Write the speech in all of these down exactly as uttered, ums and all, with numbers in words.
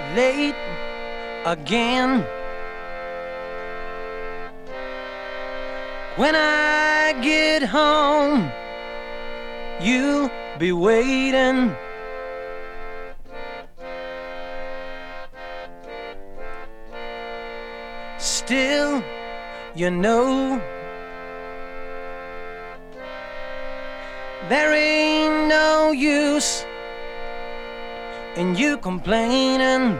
late again. When I get home, you'll be waiting. Still, you know, there ain't no use in you complaining.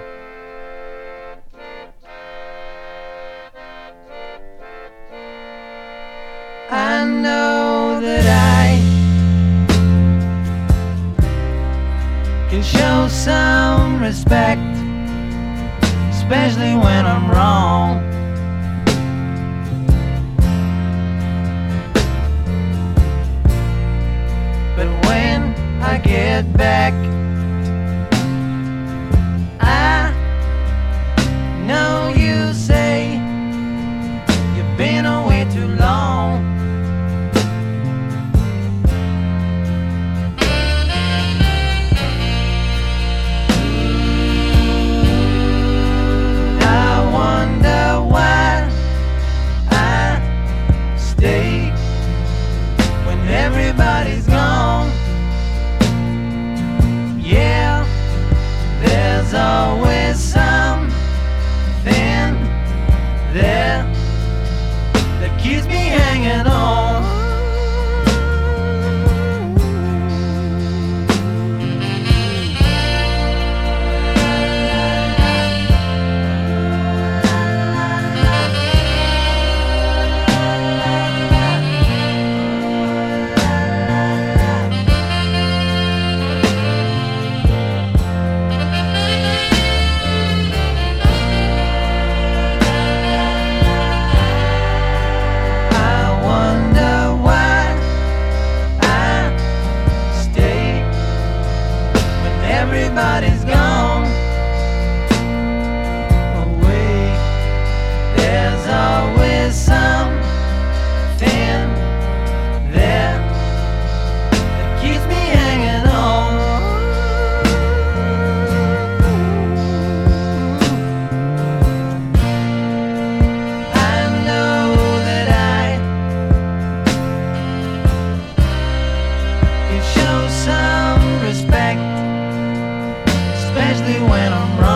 I know that I can show some respect, especially when I'm wrong. But when I get back, I know you say you've been away too long. I wonder why I stay when everybody's gone. Yeah, there's always something there that keeps me hanging on. Everybody's gone away. There's always something there that keeps me hanging on. I know that I can show some respect, especially when I'm wrong.